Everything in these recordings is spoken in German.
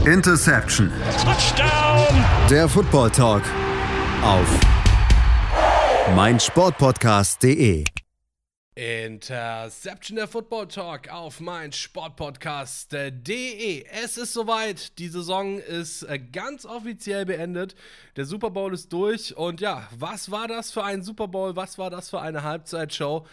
Interception. Touchdown. Der Football Talk auf meinsportpodcast.de. Interception, der Football Talk auf meinsportpodcast.de. Es ist soweit, die Saison ist ganz offiziell beendet. Der Super Bowl ist durch und ja, was war das für ein Super Bowl? Was war das für eine Halbzeitshow?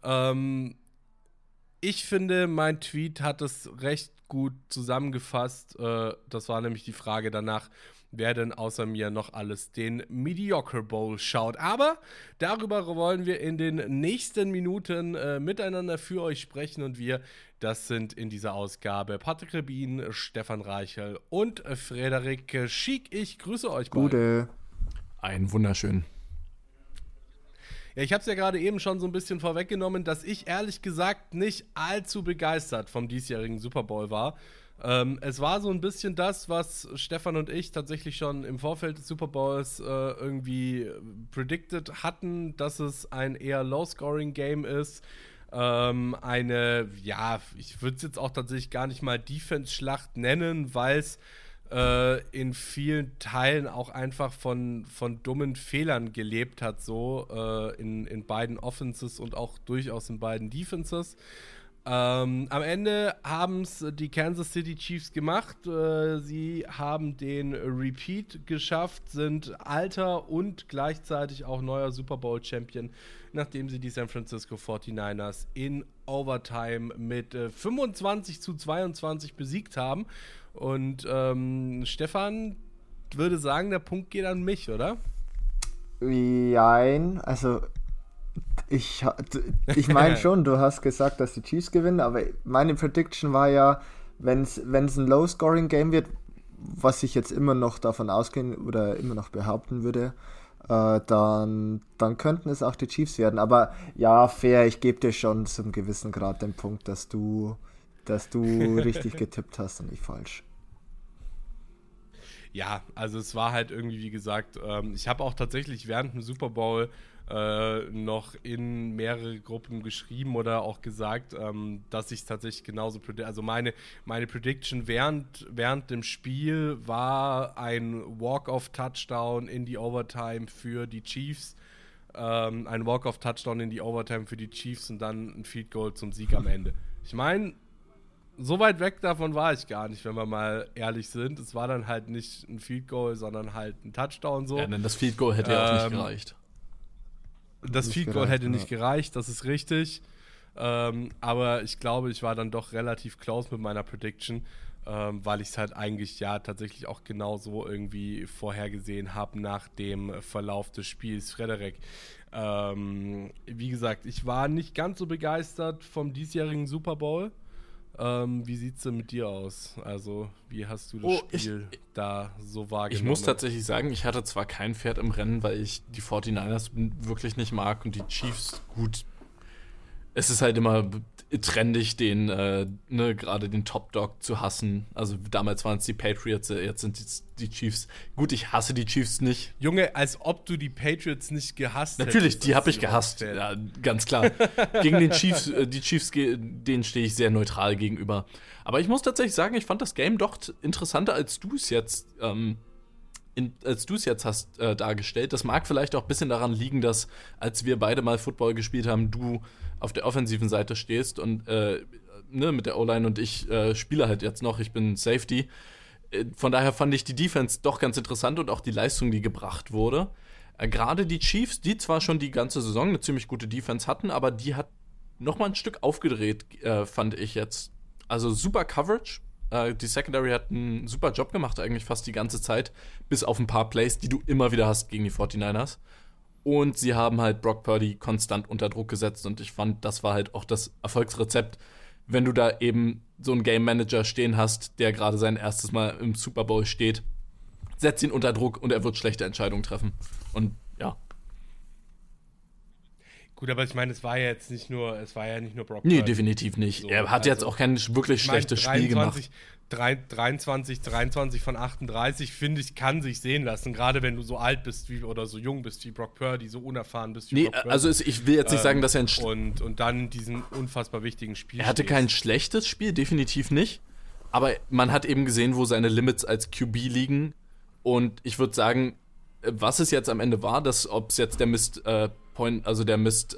Ich finde, mein Tweet hat es recht gut zusammengefasst. Das war nämlich die Frage danach, wer denn außer mir noch alles den Mediocre Bowl schaut. Aber darüber wollen wir in den nächsten Minuten miteinander für euch sprechen. Und wir, das sind in dieser Ausgabe Patrick Rebin, Stefan Reichel und Frederik Schick. Ich grüße euch beide. Gute. Einen wunderschönen. Ja, ich habe es ja gerade eben schon so ein bisschen vorweggenommen, dass ich ehrlich gesagt nicht allzu begeistert vom diesjährigen Super Bowl war. Es war so ein bisschen das, was Stefan und ich tatsächlich schon im Vorfeld des Super Bowls irgendwie predicted hatten, dass es ein eher Low-Scoring-Game ist. Ich würde es jetzt auch tatsächlich gar nicht mal Defense-Schlacht nennen, weil es in vielen Teilen auch einfach von dummen Fehlern gelebt hat, so in beiden Offenses und auch durchaus in beiden Defenses. Am Ende haben es die Kansas City Chiefs gemacht. Sie haben den Repeat geschafft, sind alter und gleichzeitig auch neuer Super Bowl Champion, nachdem sie die San Francisco 49ers in Overtime mit 25-22 besiegt haben. Und Stefan würde sagen, der Punkt geht an mich, oder? Jein, also ich meine schon, du hast gesagt, dass die Chiefs gewinnen, aber meine Prediction war ja, wenn es ein Low-Scoring-Game wird, was ich jetzt immer noch davon ausgehen oder immer noch behaupten würde, dann könnten es auch die Chiefs werden. Aber ja, fair, ich gebe dir schon zum gewissen Grad den Punkt, dass du richtig getippt hast und ich falsch. Ja, also es war halt irgendwie, wie gesagt, ich habe auch tatsächlich während dem Super Bowl noch in mehrere Gruppen geschrieben oder auch gesagt, dass ich es tatsächlich genauso also meine Prediction während dem Spiel war ein Walk-off-Touchdown in die Overtime für die Chiefs. Ein Walk-off-Touchdown in die Overtime für die Chiefs und dann ein Field Goal zum Sieg am Ende. Ich meine, so weit weg davon war ich gar nicht, wenn wir mal ehrlich sind. Es war dann halt nicht ein Field Goal, sondern halt ein Touchdown so. Ja, denn das Field Goal hätte ja auch nicht gereicht. Das Field Goal hätte nicht gereicht, das ist richtig. Aber ich glaube, ich war dann doch relativ close mit meiner Prediction, weil ich es halt eigentlich ja tatsächlich auch genau so irgendwie vorhergesehen habe nach dem Verlauf des Spiels. Frederik, wie gesagt, ich war nicht ganz so begeistert vom diesjährigen Super Bowl. Wie sieht es denn mit dir aus? Also, wie hast du das Spiel da so wahrgenommen? Ich muss tatsächlich sagen, ich hatte zwar kein Pferd im Rennen, weil ich die 49ers wirklich nicht mag und die Chiefs gut. Es ist halt immer trendig, gerade den Top-Dog zu hassen. Also damals waren es die Patriots, jetzt sind es die Chiefs. Gut, ich hasse die Chiefs nicht. Junge, als ob du die Patriots nicht gehasst hättest. Natürlich, die habe ich gehasst, ja, ganz klar. Gegen die Chiefs, denen stehe ich sehr neutral gegenüber. Aber ich muss tatsächlich sagen, ich fand das Game doch interessanter, als du es jetzt hast dargestellt. Das mag vielleicht auch ein bisschen daran liegen, dass, als wir beide mal Football gespielt haben, du auf der offensiven Seite stehst und mit der O-Line und ich spiele halt jetzt noch, ich bin Safety. Von daher fand ich die Defense doch ganz interessant und auch die Leistung, die gebracht wurde. Gerade die Chiefs, die zwar schon die ganze Saison eine ziemlich gute Defense hatten, aber die hat noch mal ein Stück aufgedreht, fand ich jetzt. Also super Coverage. Die Secondary hat einen super Job gemacht, eigentlich fast die ganze Zeit, bis auf ein paar Plays, die du immer wieder hast gegen die 49ers. Und sie haben halt Brock Purdy konstant unter Druck gesetzt und ich fand, das war halt auch das Erfolgsrezept, wenn du da eben so einen Game Manager stehen hast, der gerade sein erstes Mal im Super Bowl steht. Setz ihn unter Druck und er wird schlechte Entscheidungen treffen. Und ja. Gut, aber ich meine, es war ja nicht nur Brock Nee, Purdy. definitiv nicht. So, Er hat jetzt auch kein wirklich schlechtes Spiel gemacht. 23 von 38, finde ich, kann sich sehen lassen. Gerade wenn du so alt bist oder so jung bist wie Brock Purdy, so unerfahren bist wie Brock Purdy. Also ich will jetzt nicht sagen, dass er und dann diesen unfassbar wichtigen Spiel. Er hatte kein schlechtes Spiel, definitiv nicht. Aber man hat eben gesehen, wo seine Limits als QB liegen. Und ich würde sagen, was es jetzt am Ende war, ob es jetzt der Missed Point, also der Missed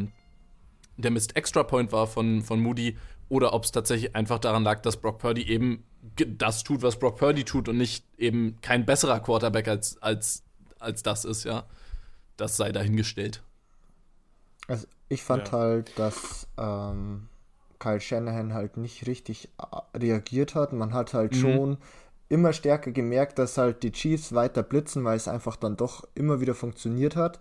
Extra Point war von Moody, oder ob es tatsächlich einfach daran lag, dass Brock Purdy eben das tut, was Brock Purdy tut und nicht eben kein besserer Quarterback als das ist, ja. Das sei dahingestellt. Also ich fand halt, dass Kyle Shanahan halt nicht richtig reagiert hat. Man hat halt schon immer stärker gemerkt, dass halt die Chiefs weiter blitzen, weil es einfach dann doch immer wieder funktioniert hat.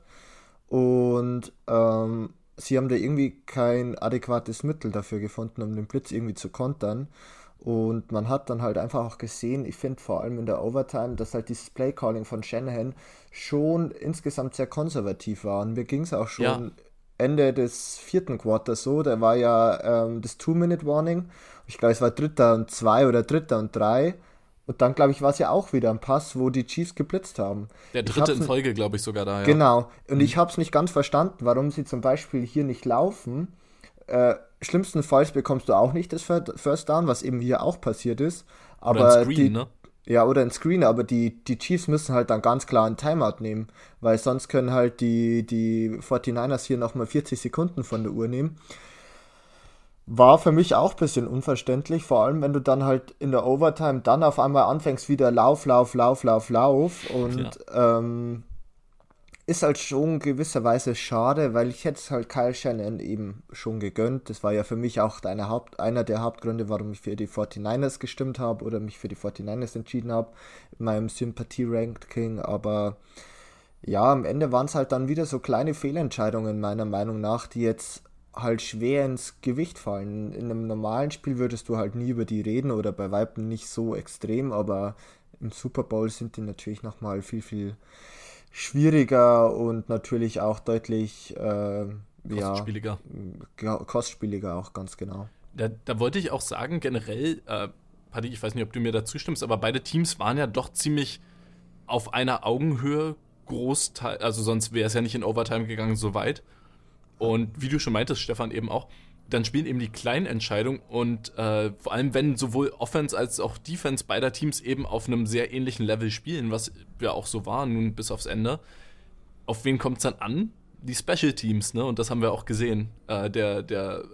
Und sie haben da irgendwie kein adäquates Mittel dafür gefunden, um den Blitz irgendwie zu kontern. Und man hat dann halt einfach auch gesehen, ich finde vor allem in der Overtime, dass halt dieses Playcalling von Shanahan schon insgesamt sehr konservativ war. Und mir ging es auch schon Ende des 4. Quarters so, da war ja das 2-Minute-Warning. Ich glaube, es war 3. und 2 oder 3. und 3. Und dann, glaube ich, war es ja auch wieder ein Pass, wo die Chiefs geblitzt haben. Der 3. in Folge, glaube ich, sogar da, ja. Genau. Und ich habe es nicht ganz verstanden, warum sie zum Beispiel hier nicht laufen. Schlimmstenfalls bekommst du auch nicht das First Down, was eben hier auch passiert ist. Aber oder ein Screen, ne? Ja, oder ein Screen, aber die Chiefs müssen halt dann ganz klar einen Timeout nehmen, weil sonst können halt die 49ers hier nochmal 40 Sekunden von der Uhr nehmen. War für mich auch ein bisschen unverständlich, vor allem wenn du dann halt in der Overtime dann auf einmal anfängst wieder Lauf und ist halt schon gewisserweise schade, weil ich hätte es halt Kyle Shanahan eben schon gegönnt. Das war ja für mich auch einer der Hauptgründe, warum ich für die 49ers gestimmt habe oder mich für die 49ers entschieden habe in meinem Sympathie-Ranking, aber ja, am Ende waren es halt dann wieder so kleine Fehlentscheidungen meiner Meinung nach, die jetzt halt schwer ins Gewicht fallen. In einem normalen Spiel würdest du halt nie über die reden oder bei Weitem nicht so extrem, aber im Super Bowl sind die natürlich nochmal viel, viel schwieriger und natürlich auch deutlich kostspieliger auch, ganz genau. Da wollte ich auch sagen, generell, Paddy, ich weiß nicht, ob du mir da zustimmst, aber beide Teams waren ja doch ziemlich auf einer Augenhöhe Großteil, also sonst wäre es ja nicht in Overtime gegangen so weit. Und wie du schon meintest, Stefan, eben auch, dann spielen eben die kleinen Entscheidungen und vor allem, wenn sowohl Offense als auch Defense beider Teams eben auf einem sehr ähnlichen Level spielen, was ja auch so war, nun bis aufs Ende, auf wen kommt es dann an? Die Special Teams, ne? Und das haben wir auch gesehen. Der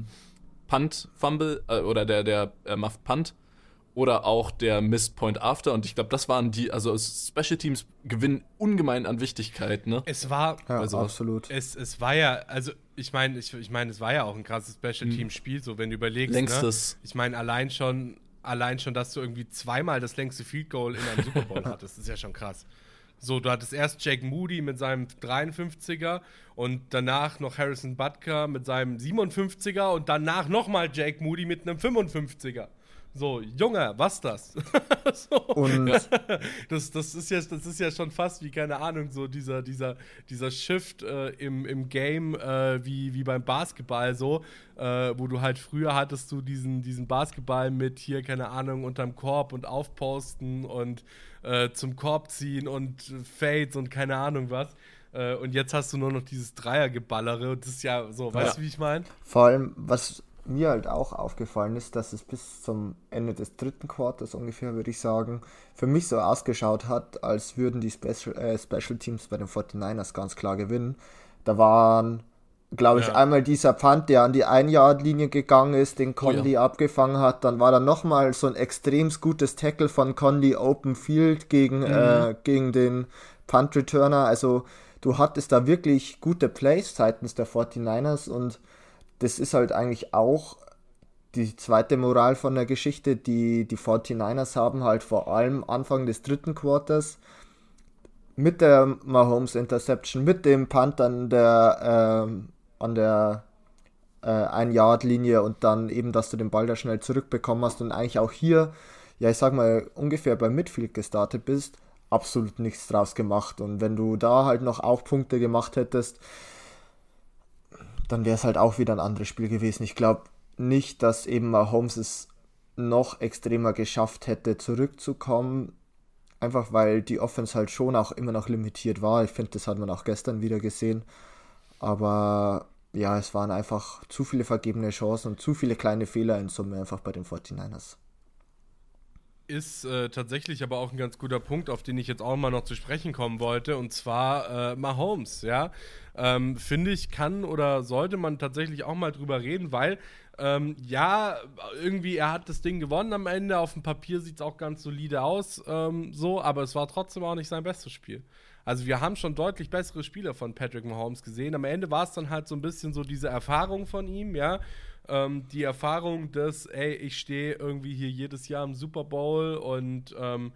Punt-Fumble oder der Muffed Punt oder auch der Missed Point After. Und ich glaube, das waren also Special Teams gewinnen ungemein an Wichtigkeit, ne? Es war, absolut. Es war ja, also ich meine, es war ja auch ein krasses Special-Team-Spiel, so wenn du überlegst, längstes. Ne? Ich meine, allein schon, dass du irgendwie zweimal das längste Field Goal in einem Super Bowl hattest, ist ja schon krass. So, du hattest erst Jake Moody mit seinem 53er und danach noch Harrison Butker mit seinem 57er und danach nochmal Jake Moody mit einem 55er. So, Junge, was das? So. Und das ist ja schon fast wie, keine Ahnung, so dieser Shift im Game, wie beim Basketball so, wo du halt früher hattest du diesen Basketball mit hier, keine Ahnung, unterm Korb und aufposten und zum Korb ziehen und Fades und keine Ahnung was. Und jetzt hast du nur noch dieses Dreiergeballere und das ist ja so, weißt du, wie ich meine? Vor allem, was mir halt auch aufgefallen ist, dass es bis zum Ende des 3. Quarters ungefähr, würde ich sagen, für mich so ausgeschaut hat, als würden die Special Teams bei den 49ers ganz klar gewinnen. Da waren, glaube ich, einmal dieser Punt, der an die 1-Yard-Linie gegangen ist, den Conley abgefangen hat. Dann war da nochmal so ein extrem gutes Tackle von Conley Open Field gegen den Punt-Returner. Also du hattest da wirklich gute Plays seitens der 49ers und das ist halt eigentlich auch die zweite Moral von der Geschichte. Die 49ers haben halt vor allem Anfang des 3. Quarters mit der Mahomes Interception, mit dem Punt an der 1-Yard-Linie und dann eben, dass du den Ball da schnell zurückbekommen hast und eigentlich auch hier, ja, ich sag mal, ungefähr beim Midfield gestartet bist, absolut nichts draus gemacht. Und wenn du da halt noch auch Punkte gemacht hättest, dann wäre es halt auch wieder ein anderes Spiel gewesen. Ich glaube nicht, dass eben Mahomes es noch extremer geschafft hätte, zurückzukommen. Einfach weil die Offense halt schon auch immer noch limitiert war. Ich finde, das hat man auch gestern wieder gesehen. Aber ja, es waren einfach zu viele vergebene Chancen und zu viele kleine Fehler in Summe einfach bei den 49ers. ist tatsächlich aber auch ein ganz guter Punkt, auf den ich jetzt auch mal noch zu sprechen kommen wollte, und zwar Mahomes, ja. Finde ich, kann oder sollte man tatsächlich auch mal drüber reden, weil ja, irgendwie, er hat das Ding gewonnen am Ende, auf dem Papier sieht es auch ganz solide aus, so, aber es war trotzdem auch nicht sein bestes Spiel. Also wir haben schon deutlich bessere Spieler von Patrick Mahomes gesehen. Am Ende war es dann halt so ein bisschen so diese Erfahrung von ihm, ja. Die Erfahrung, dass, ey, ich stehe irgendwie hier jedes Jahr im Super Bowl und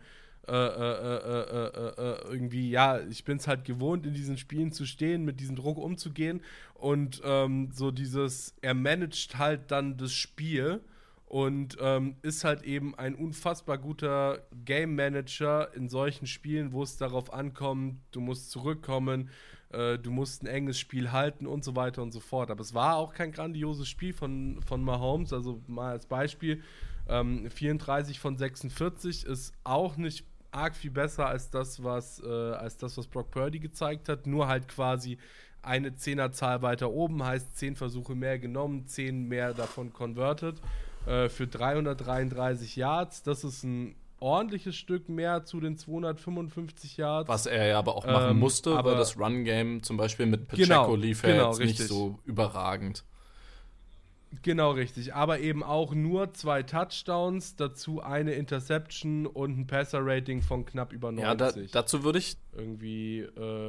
irgendwie, ja, ich bin es halt gewohnt, in diesen Spielen zu stehen, mit diesem Druck umzugehen und so dieses, er managt halt dann das Spiel und ist halt eben ein unfassbar guter Game Manager in solchen Spielen, wo es darauf ankommt, du musst zurückkommen, du musst ein enges Spiel halten und so weiter und so fort. Aber es war auch kein grandioses Spiel von Mahomes, also mal als Beispiel, 34 von 46 ist auch nicht arg viel besser als das, was Brock Purdy gezeigt hat, nur halt quasi eine Zehnerzahl weiter oben, heißt 10 Versuche mehr genommen, 10 mehr davon converted, für 333 Yards. Das ist ein ordentliches Stück mehr zu den 255 Yards. Was er ja aber auch machen musste, weil das Run-Game zum Beispiel mit Pacheco lief ja jetzt nicht so überragend. Genau, richtig. Aber eben auch nur 2 Touchdowns, dazu eine Interception und ein Passer-Rating von knapp über 90. Ja, dazu würde ich irgendwie,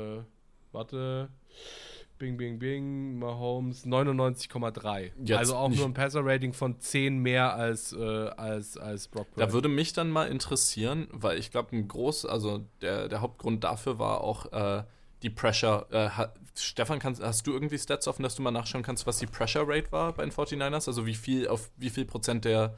Bing, Mahomes 99,3. Also auch nur ein Passer-Rating von 10 mehr als Brock Purdy. Da würde mich dann mal interessieren, weil ich glaube, der Hauptgrund dafür war auch die Pressure. Stefan, hast du irgendwie Stats offen, dass du mal nachschauen kannst, was die Pressure Rate war bei den 49ers? Also wie viel Prozent der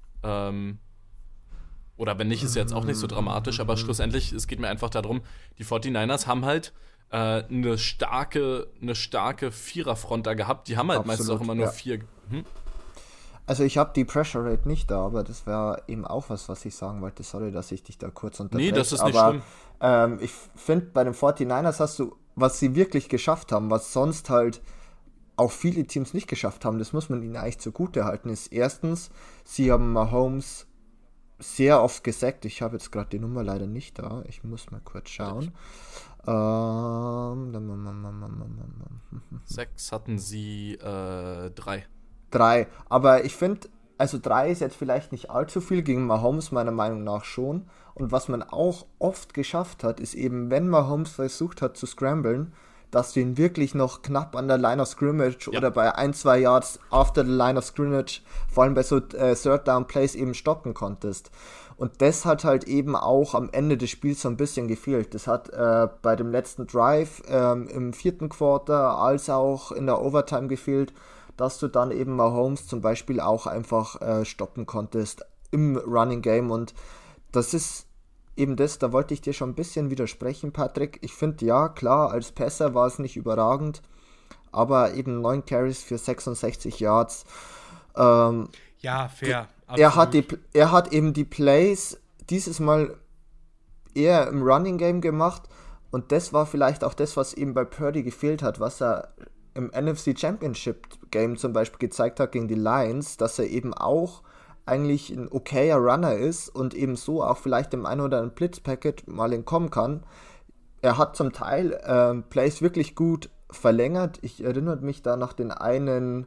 oder wenn nicht, ist jetzt auch nicht so dramatisch, aber schlussendlich, es geht mir einfach darum, die 49ers haben halt eine starke Viererfront da gehabt. Die haben halt meistens auch immer nur 4. Also ich habe die Pressure Rate nicht da, aber das wäre eben auch was ich sagen wollte. Sorry, dass ich dich da kurz unterbreche. Nee, das ist nicht schlimm. Ich finde, bei den 49ers hast du, was sie wirklich geschafft haben, was sonst halt auch viele Teams nicht geschafft haben, das muss man ihnen eigentlich zugute halten, ist erstens, sie haben Mahomes sehr oft gesackt. Ich habe jetzt gerade die Nummer leider nicht da. Ich muss mal kurz schauen. 6 hatten sie 3. 3. Aber ich finde, also 3 ist jetzt vielleicht nicht allzu viel, gegen Mahomes meiner Meinung nach schon. Und was man auch oft geschafft hat, ist eben, wenn Mahomes versucht hat zu scramblen, dass du ihn wirklich noch knapp an der Line of Scrimmage oder bei 1-2 Yards after the Line of Scrimmage, vor allem bei so Third Down Plays eben stoppen konntest. Und das hat halt eben auch am Ende des Spiels so ein bisschen gefehlt. Das hat bei dem letzten Drive im 4. Quarter als auch in der Overtime gefehlt, dass du dann eben Mahomes zum Beispiel auch einfach stoppen konntest im Running Game. Und das ist eben das, da wollte ich dir schon ein bisschen widersprechen, Patrick. Ich finde, ja, klar, als Passer war es nicht überragend, aber eben 9 Carries für 66 Yards. Ja, fair. Er hat eben die Plays dieses Mal eher im Running Game gemacht und das war vielleicht auch das, was eben bei Purdy gefehlt hat, was er im NFC Championship Game zum Beispiel gezeigt hat gegen die Lions, dass er eben auch eigentlich ein okayer Runner ist und eben so auch vielleicht im einen oder anderen Blitzpacket mal entkommen kann. Er hat zum Teil Plays wirklich gut verlängert. Ich erinnere mich da nach den einen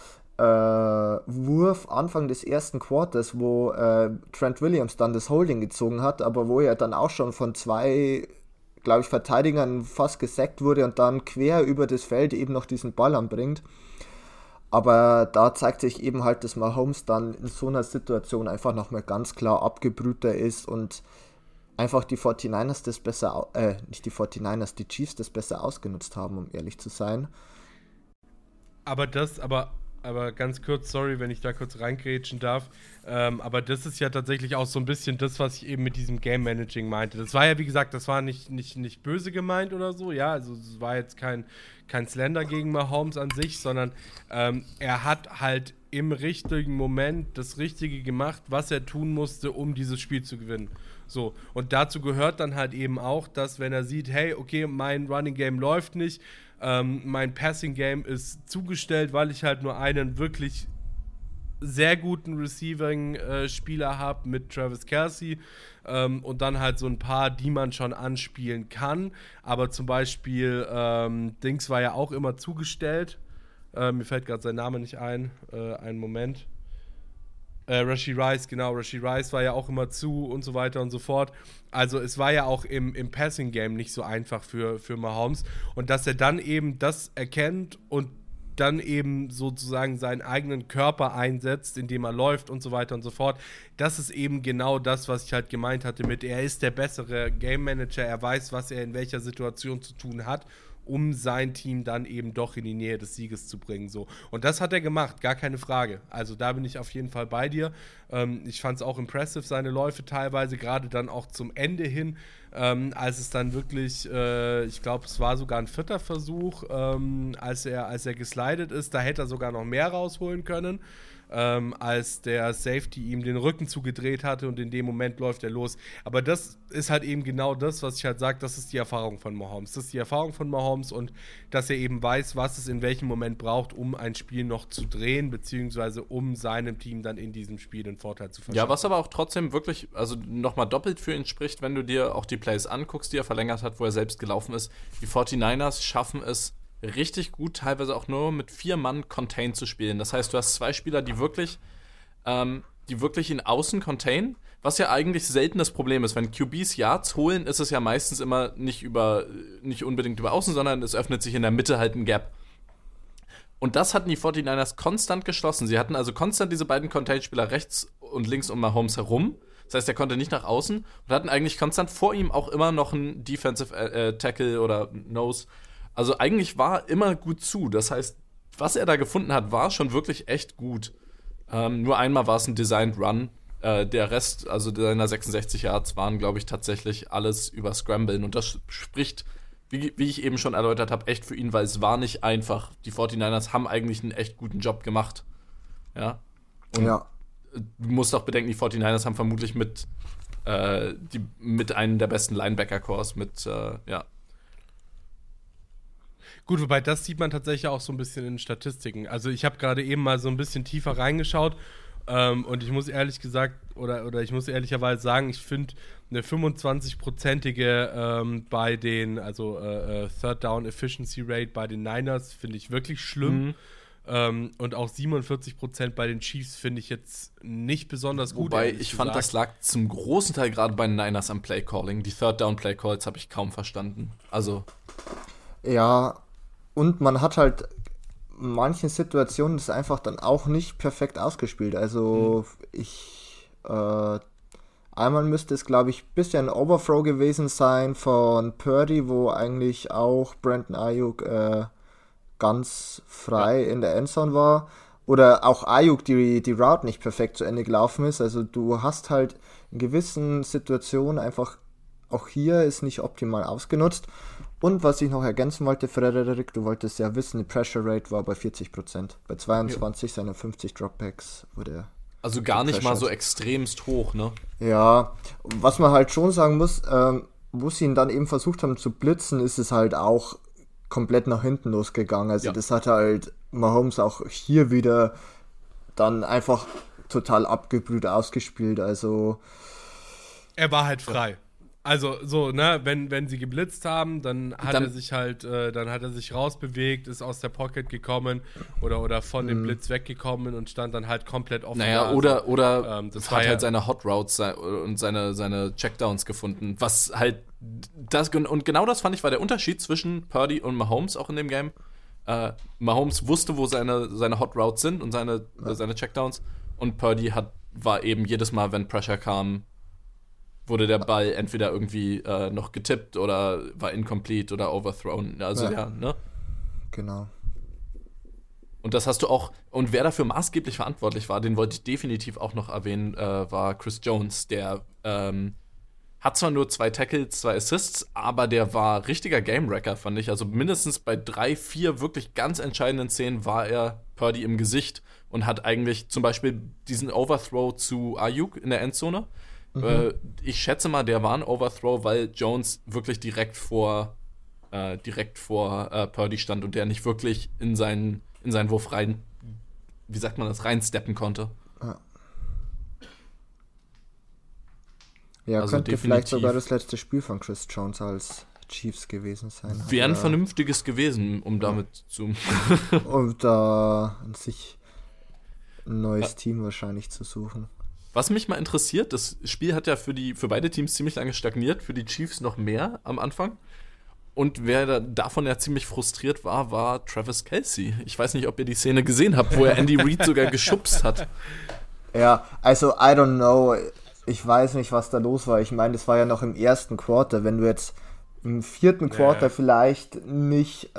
Wurf Anfang des ersten Quarters, wo Trent Williams dann das Holding gezogen hat, aber wo er dann auch schon von 2, glaube ich, Verteidigern fast gesackt wurde und dann quer über das Feld eben noch diesen Ball anbringt. Aber da zeigt sich eben halt, dass Mahomes dann in so einer Situation einfach nochmal ganz klar abgebrühter ist und einfach die 49ers das besser, nicht die 49ers, die Chiefs das besser ausgenutzt haben, um ehrlich zu sein. Aber ganz kurz, sorry, wenn ich da kurz reingrätschen darf, aber das ist ja tatsächlich auch so ein bisschen das, was ich eben mit diesem Game Managing meinte. Das war ja, wie gesagt, das war nicht böse gemeint oder so, ja, also es war jetzt kein Slender gegen Mahomes an sich, sondern er hat halt im richtigen Moment das Richtige gemacht, was er tun musste, um dieses Spiel zu gewinnen. So, und dazu gehört dann halt eben auch, dass wenn er sieht, hey, okay, mein Running Game läuft nicht, mein Passing Game ist zugestellt, weil ich halt nur einen wirklich sehr guten Receiving-Spieler habe mit Travis Kelce und dann halt so ein paar, die man schon anspielen kann. Aber zum Beispiel Dings war ja auch immer zugestellt. Mir fällt gerade sein Name nicht ein. Einen Moment. Rashee Rice, genau. Rashee Rice war ja auch immer zu und so weiter und so fort. Also es war ja auch im Passing-Game nicht so einfach für Mahomes. Und dass er dann eben das erkennt und dann eben sozusagen seinen eigenen Körper einsetzt, indem er läuft und so weiter und so fort. Das ist eben genau das, was ich halt gemeint hatte mit, er ist der bessere Game Manager, er weiß, was er in welcher Situation zu tun hat, um sein Team dann eben doch in die Nähe des Sieges zu bringen. So. Und das hat er gemacht, gar keine Frage. Also da bin ich auf jeden Fall bei dir. Ich fand es auch impressive, seine Läufe teilweise, gerade dann auch zum Ende hin, als es dann wirklich, ich glaube, es war sogar ein 4. Versuch, als er geslidet ist, da hätte er sogar noch mehr rausholen können. Als der Safety ihm den Rücken zugedreht hatte und in dem Moment läuft er los. Aber das ist halt eben genau das, was ich halt sage, das ist die Erfahrung von Mahomes. Das ist die Erfahrung von Mahomes und dass er eben weiß, was es in welchem Moment braucht, um ein Spiel noch zu drehen, beziehungsweise um seinem Team dann in diesem Spiel den Vorteil zu verschaffen. Ja, was aber auch trotzdem wirklich, also nochmal doppelt für ihn spricht, wenn du dir auch die Plays anguckst, die er verlängert hat, wo er selbst gelaufen ist. Die 49ers schaffen es richtig gut, teilweise auch nur mit 4 Mann Contain zu spielen. Das heißt, du hast 2 Spieler, die wirklich in Außen contain, was ja eigentlich selten das Problem ist. Wenn QBs Yards holen, ist es ja meistens immer nicht unbedingt über Außen, sondern es öffnet sich in der Mitte halt ein Gap. Und das hatten die 49ers konstant geschlossen. Sie hatten also konstant diese beiden Contain-Spieler rechts und links um Mahomes herum. Das heißt, er konnte nicht nach außen und hatten eigentlich konstant vor ihm auch immer noch einen Defensive Tackle oder Nose. Also eigentlich war immer gut zu. Das heißt, was er da gefunden hat, war schon wirklich echt gut. Nur einmal war es ein Designed Run. Der Rest, also seiner 66 Yards, waren, glaube ich, tatsächlich alles über Scramblen. Und das spricht, wie ich eben schon erläutert habe, echt für ihn, weil es war nicht einfach. Die 49ers haben eigentlich einen echt guten Job gemacht. Ja. Und du musst auch bedenken, die 49ers haben vermutlich mit einem der besten Linebacker-Cores Gut, wobei das sieht man tatsächlich auch so ein bisschen in Statistiken. Also ich habe gerade eben mal so ein bisschen tiefer reingeschaut und ich muss ehrlich gesagt, oder ich muss ehrlicherweise sagen, ich finde eine 25-prozentige bei den, also Third Down Efficiency Rate bei den Niners finde ich wirklich schlimm. Und auch 47% bei den Chiefs finde ich jetzt nicht besonders gut. Wobei ich fand, das lag zum großen Teil gerade bei den Niners am Play-Calling. Die Third Down Play-Calls habe ich kaum verstanden. Also ja, und man hat halt in manchen Situationen das einfach dann auch nicht perfekt ausgespielt. Also einmal müsste es, glaube ich, ein bisschen ein Overthrow gewesen sein von Purdy, wo eigentlich auch Brandon Ayuk ganz frei in der Endzone war. Oder auch Ayuk die Route nicht perfekt zu Ende gelaufen ist. Also du hast halt in gewissen Situationen einfach, auch hier ist nicht optimal ausgenutzt. Und was ich noch ergänzen wollte, Frederik, du wolltest ja wissen, die Pressure Rate war bei 40%. Bei 22 seiner 50 Dropbacks wurde also gar nicht mal so extremst hoch, ne? Ja, was man halt schon sagen muss, wo sie ihn dann eben versucht haben zu blitzen, ist es halt auch komplett nach hinten losgegangen. Also das hat halt Mahomes auch hier wieder dann einfach total abgebrüht ausgespielt. Also er war halt frei. Also so, ne, wenn sie geblitzt haben, dann hat er sich halt, dann hat er sich rausbewegt, ist aus der Pocket gekommen oder von dem Blitz weggekommen und stand dann halt komplett offen. Naja, oder das hat halt seine Hot Routes und seine Checkdowns gefunden, was halt und genau das fand ich war der Unterschied zwischen Purdy und Mahomes auch in dem Game. Mahomes wusste, wo seine Hot Routes sind und seine Checkdowns und Purdy war eben jedes Mal, wenn Pressure kam, wurde der Ball entweder irgendwie noch getippt oder war incomplete oder overthrown. Also ne? Genau. Und das hast du auch, und wer dafür maßgeblich verantwortlich war, den wollte ich definitiv auch noch erwähnen, war Chris Jones, der hat zwar nur 2 Tackles, 2 Assists, aber der war richtiger Game-Wrecker, fand ich. Also mindestens bei 3, 4 wirklich ganz entscheidenden Szenen war er Purdy im Gesicht und hat eigentlich zum Beispiel diesen Overthrow zu Ayuk in der Endzone. Ich schätze mal, der war ein Overthrow, weil Jones wirklich direkt vor Purdy stand und der nicht wirklich in seinen Wurf rein wie sagt man das, reinsteppen konnte. Ja, Also könnte definitiv. vielleicht sogar das letzte Spiel von Chris Jones als Chiefs gewesen sein. Wäre ein vernünftiges gewesen, um damit zu... Und da an sich ein neues Team wahrscheinlich zu suchen. Was mich mal interessiert, das Spiel hat ja für beide Teams ziemlich lange stagniert, für die Chiefs noch mehr am Anfang. Und wer davon ja ziemlich frustriert war Travis Kelce. Ich weiß nicht, ob ihr die Szene gesehen habt, wo er Andy Reid sogar geschubst hat. Ja, also I don't know. Ich weiß nicht, was da los war. Ich meine, das war ja noch im ersten Quarter. Wenn du jetzt im vierten Quarter vielleicht nicht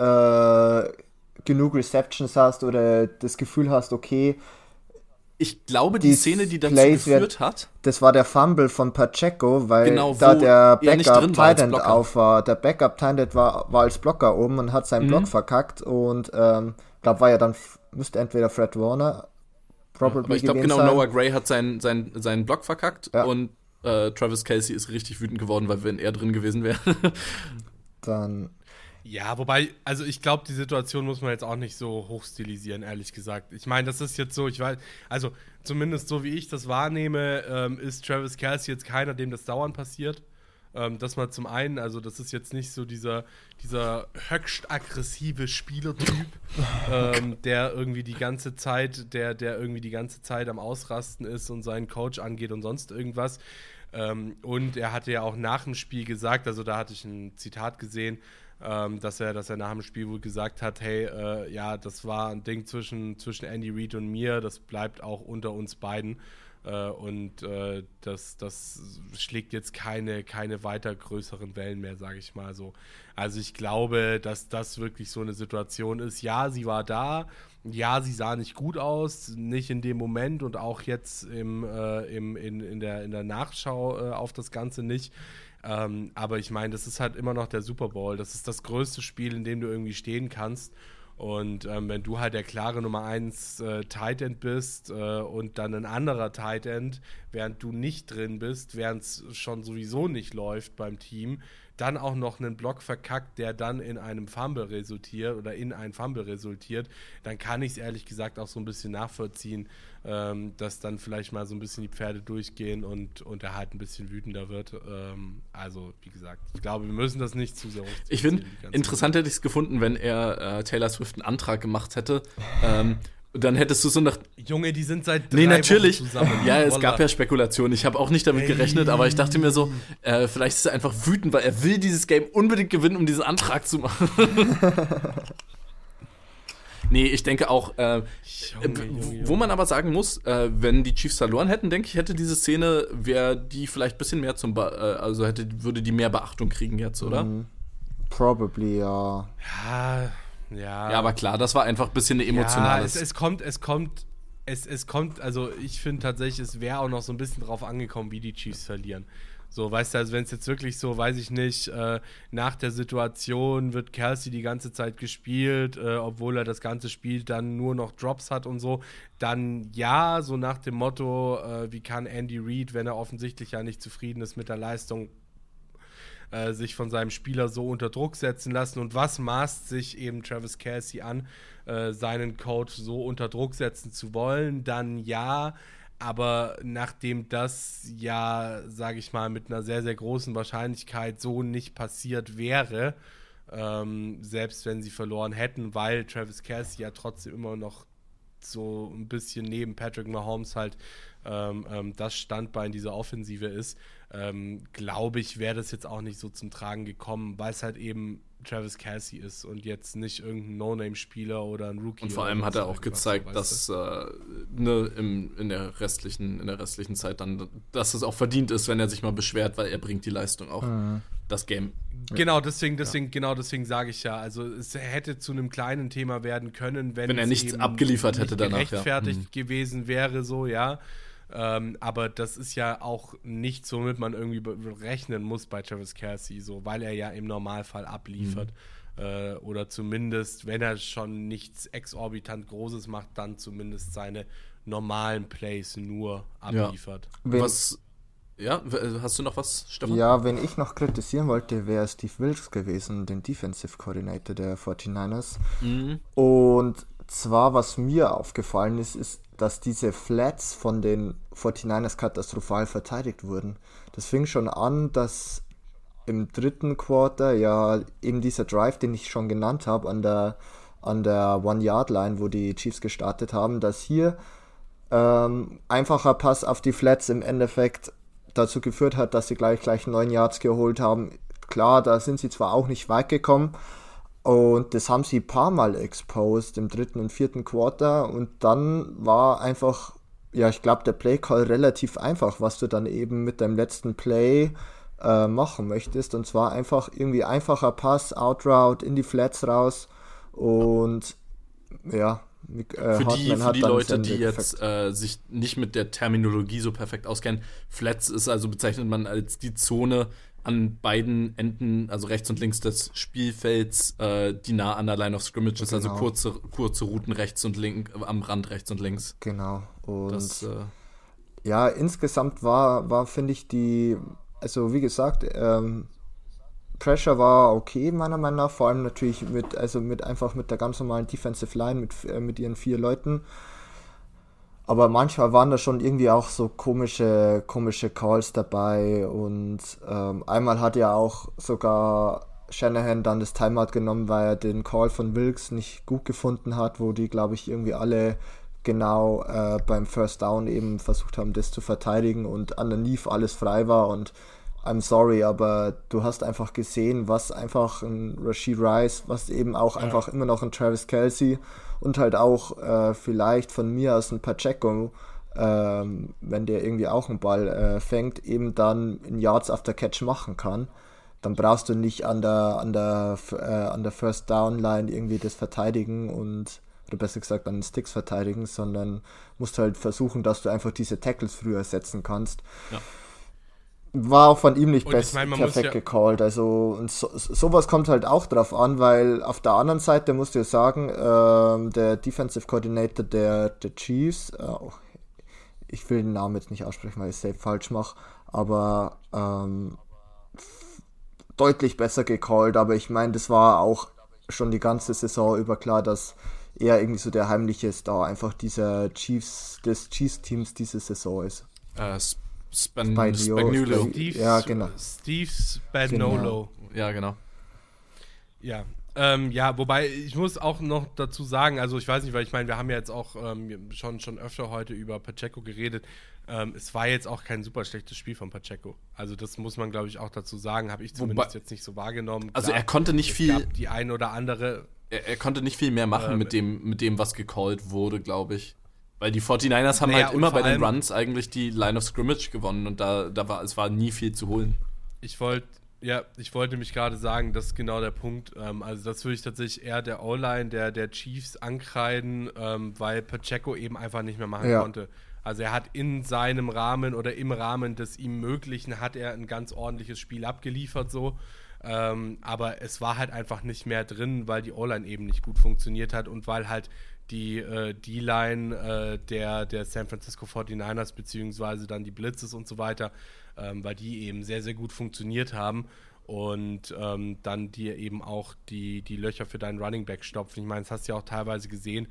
genug Receptions hast oder das Gefühl hast, okay, ich glaube, die Szene, die dazu Plays geführt hat... Das war der Fumble von Pacheco, weil genau, da der Backup-Tight-End auf war. Der Backup-Tight-End war als Blocker oben und hat seinen Block verkackt und glaube, war ja dann, müsste entweder Fred Warner aber ich glaube genau, sein. Noah Gray hat seinen Block verkackt und Travis Kelce ist richtig wütend geworden, weil wenn er drin gewesen wäre. Dann... Ja, wobei, also ich glaube, die Situation muss man jetzt auch nicht so hochstilisieren, ehrlich gesagt. Ich meine, das ist jetzt so, ich weiß, also zumindest so wie ich das wahrnehme, ist Travis Kelce jetzt keiner, dem das dauernd passiert. Das mal zum einen, also das ist jetzt nicht so dieser höchst aggressive Spielertyp, der irgendwie die ganze Zeit, der irgendwie die ganze Zeit am Ausrasten ist und seinen Coach angeht und sonst irgendwas. Und er hatte ja auch nach dem Spiel gesagt, also da hatte ich ein Zitat gesehen, dass er nach dem Spiel wohl gesagt hat, hey, ja, das war ein Ding zwischen Andy Reid und mir, das bleibt auch unter uns beiden und das schlägt jetzt keine weiter größeren Wellen mehr, sage ich mal so. Also ich glaube, dass das wirklich so eine Situation ist. Ja, sie war da, ja, sie sah nicht gut aus, nicht in dem Moment und auch jetzt in der Nachschau auf das Ganze nicht. Aber ich meine, das ist halt immer noch der Super Bowl. Das ist das größte Spiel, in dem du irgendwie stehen kannst. Und wenn du halt der klare Nummer 1 Tight End bist und dann ein anderer Tight End, während du nicht drin bist, während es schon sowieso nicht läuft beim Team, dann auch noch einen Block verkackt, der dann in einem Fumble resultiert oder in ein Fumble resultiert, dann kann ich es ehrlich gesagt auch so ein bisschen nachvollziehen, dass dann vielleicht mal so ein bisschen die Pferde durchgehen und er halt ein bisschen wütender wird. Also, wie gesagt, ich glaube, wir müssen das nicht zu sehr hochziehen. Ich finde, interessant hätte ich es gefunden, wenn er Taylor Swift einen Antrag gemacht hätte. Dann hättest du so nach... Junge, die sind seit 3 natürlich. Wochen zusammen. Ja, es gab ja Spekulationen. Ich habe auch nicht damit gerechnet, aber ich dachte mir so, vielleicht ist er einfach wütend, weil er will dieses Game unbedingt gewinnen, um diesen Antrag zu machen. Nee, ich denke auch, wo man aber sagen muss, wenn die Chiefs verloren hätten, denke ich, hätte diese Szene, wäre die vielleicht ein bisschen mehr würde die mehr Beachtung kriegen jetzt, oder? Probably, ja. Ja, aber klar, das war einfach ein bisschen eine emotionale. Ja, es kommt, also ich finde tatsächlich, es wäre auch noch so ein bisschen drauf angekommen, wie die Chiefs verlieren. So, weißt du, also wenn es jetzt wirklich so, weiß ich nicht, nach der Situation wird Kelce die ganze Zeit gespielt, obwohl er das ganze Spiel dann nur noch Drops hat und so, dann ja, so nach dem Motto, wie kann Andy Reid, wenn er offensichtlich ja nicht zufrieden ist mit der Leistung, sich von seinem Spieler so unter Druck setzen lassen und was maßt sich eben Travis Kelce an, seinen Coach so unter Druck setzen zu wollen, dann ja, aber nachdem das ja, sage ich mal, mit einer sehr, sehr großen Wahrscheinlichkeit so nicht passiert wäre, selbst wenn sie verloren hätten, weil Travis Kelce ja trotzdem immer noch so ein bisschen neben Patrick Mahomes halt das Standbein dieser Offensive ist, glaube ich, wäre das jetzt auch nicht so zum Tragen gekommen, weil es halt eben Travis Kelce ist und jetzt nicht irgendein No-Name-Spieler oder ein Rookie. Und vor allem hat er auch gezeigt, dass in der restlichen Zeit dann, dass es auch verdient ist, wenn er sich mal beschwert, weil er bringt die Leistung auch. Das Game. Genau, deswegen sage ich ja, also es hätte zu einem kleinen Thema werden können, wenn er nichts abgeliefert hätte danach, gerechtfertigt gewesen wäre, so, ja. Aber das ist ja auch nicht so, womit man irgendwie rechnen muss bei Travis Kelce, so, weil er ja im Normalfall abliefert. Oder zumindest, wenn er schon nichts exorbitant Großes macht, dann zumindest seine normalen Plays nur abliefert. Hast du noch was, Stefan? Ja, wenn ich noch kritisieren wollte, wäre Steve Wilks gewesen, den Defensive Coordinator der 49ers. Und zwar, was mir aufgefallen ist, dass diese Flats von den 49ers katastrophal verteidigt wurden. Das fing schon an, dass im dritten Quarter ja eben dieser Drive, den ich schon genannt habe, an der One-Yard-Line, wo die Chiefs gestartet haben, dass hier einfacher Pass auf die Flats im Endeffekt dazu geführt hat, dass sie gleich 9 Yards geholt haben. Klar, da sind sie zwar auch nicht weit gekommen, und das haben sie ein paar Mal exposed im dritten und vierten Quarter, und dann war einfach, ja, ich glaube, der Play-Call relativ einfach, was du dann eben mit deinem letzten Play machen möchtest, und zwar einfach irgendwie einfacher Pass, Outroute, in die Flats raus, und ja, für die Leute, die jetzt sich nicht mit der Terminologie so perfekt auskennen, Flats ist also, bezeichnet man als die Zone an beiden Enden, also rechts und links des Spielfelds, die nah an der Line of Scrimmage ist, genau. Also kurze Routen rechts und links, am Rand rechts und links. Genau. Und ja, insgesamt war finde ich also wie gesagt, Pressure war okay, meiner Meinung nach, vor allem natürlich mit der ganz normalen Defensive Line, mit ihren 4 Leuten. Aber manchmal waren da schon irgendwie auch so komische Calls dabei, und einmal hat ja auch sogar Shanahan dann das Timeout genommen, weil er den Call von Wilkes nicht gut gefunden hat, wo die, glaube ich, irgendwie alle genau beim First Down eben versucht haben, das zu verteidigen, und underneath alles frei war, und I'm sorry, aber du hast einfach gesehen, was einfach ein Rashee Rice, was eben auch einfach immer noch ein Travis Kelce und halt auch vielleicht von mir aus ein Pacheco, wenn der irgendwie auch einen Ball fängt, eben dann in Yards after Catch machen kann. Dann brauchst du nicht an der First Down Line irgendwie das verteidigen oder besser gesagt an den Sticks verteidigen, sondern musst halt versuchen, dass du einfach diese Tackles früher setzen kannst. Ja. War auch von ihm nicht perfekt gecallt. Also und sowas kommt halt auch drauf an, weil auf der anderen Seite musst du ja sagen, der Defensive Coordinator der Chiefs, ich will den Namen jetzt nicht aussprechen, weil ich es safe falsch mache, aber deutlich besser gecallt. Aber ich meine, das war auch schon die ganze Saison über klar, dass er irgendwie so der heimliche Star einfach des Chiefs-Teams diese Saison ist. Spagnuolo. Ja, genau. Steve Spagnuolo. Genau. Ja, genau. Ja. Ja, wobei ich muss auch noch dazu sagen, also ich weiß nicht, weil ich meine, wir haben ja jetzt auch schon öfter heute über Pacheco geredet. Es war jetzt auch kein super schlechtes Spiel von Pacheco. Also das muss man, glaube ich, auch dazu sagen, habe ich zumindest jetzt nicht so wahrgenommen. Also er konnte nicht viel. Gab die ein oder andere. Er konnte nicht viel mehr machen mit dem, was gecallt wurde, glaube ich. Weil die 49ers haben halt immer bei den Runs eigentlich die Line of Scrimmage gewonnen, und es war nie viel zu holen. Ich wollte nämlich gerade sagen, das ist genau der Punkt. Also das würde ich tatsächlich eher der O-Line der Chiefs ankreiden, weil Pacheco eben einfach nicht mehr machen konnte. Also er hat in seinem Rahmen oder im Rahmen des ihm Möglichen hat er ein ganz ordentliches Spiel abgeliefert so. Aber es war halt einfach nicht mehr drin, weil die O-Line eben nicht gut funktioniert hat und weil halt die D-Line der San Francisco 49ers beziehungsweise dann die Blitzes und so weiter, weil die eben sehr, sehr gut funktioniert haben und dann dir eben auch die Löcher für deinen Running Back stopfen. Ich meine, das hast du ja auch teilweise gesehen,